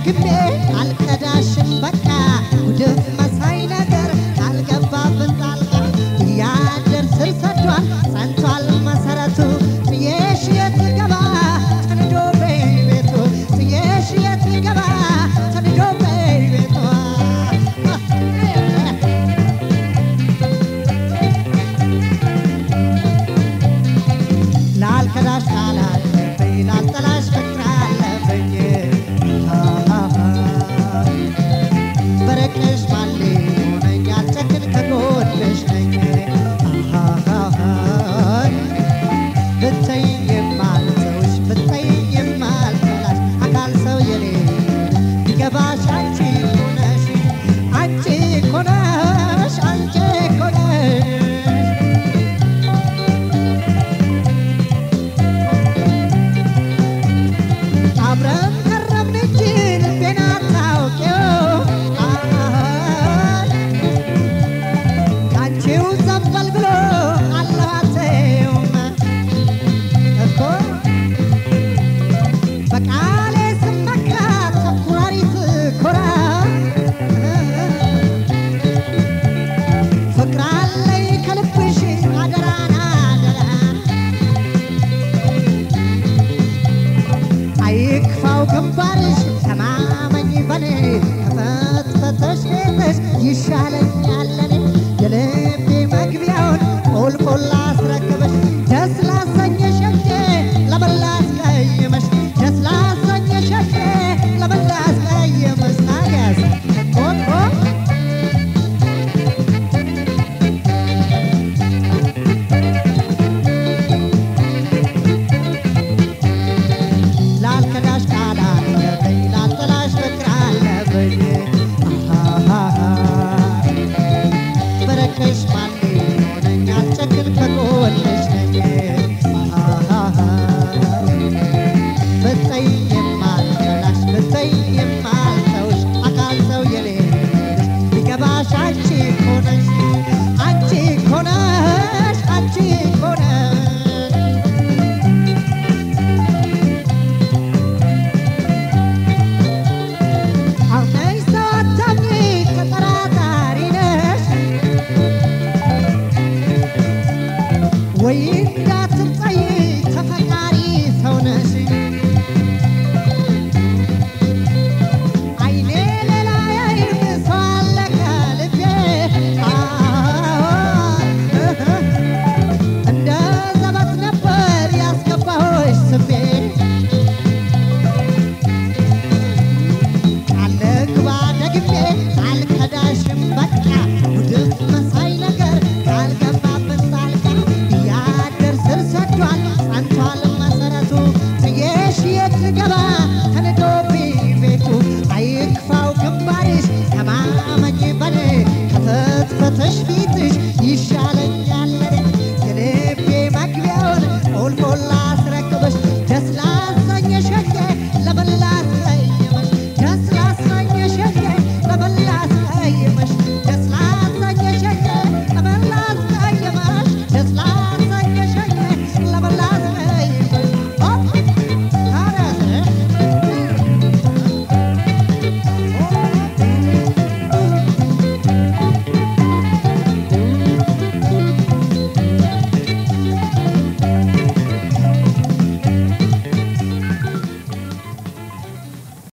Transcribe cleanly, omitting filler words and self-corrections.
ደግሜ አልከዳሽም በቃ ጉድፍ መሳይ ነገር ካልገባብን ጣልቃ እያደር ስር ሰዷል ጸንቷል መሰረቱ ጥዬሽ የት ገባ ተንዶ በቤቱ ጥዬሽ የት ገባ ተንዶ በቤቱ ላልከዳሽ ካላለብኝ ላልጠላሽ ፍቅር አለብኝ በረቅሽ ባሌ ሆነኝ አልጨክን ከጎንሽ ነኝ ብትይኝ የማልተውሽ ብትይኝ የማልጠላሽ አካል ሰው የሌለ ቢገባሽ አንቺ እኮ ነሽ አንቺ እኮ ነሽ አንቺ እኮ ነሽ አብረን ቀረብን እንጂ ልቤን አታውቂው ካንቺው ዘንበል ብሎ አለዋቴውም እኮ በቃሌ ስመካ ተኩራሪት ኮራ ፍቅር አለኝ ከልብሽ አደራን አደራ አይክፋው ግንባርሽ ተማመኝ በኔ ከፈትፈተሽ ቤትሽ ይሻለኛል ለኔ የልቤ መግቢያውን ቁልቁል ላስረክብሽ ደስ ላሰኘሽ እንጂ ለምን ላስቀይምሽ ደስ ላሰኘሽ እንጂ ለምን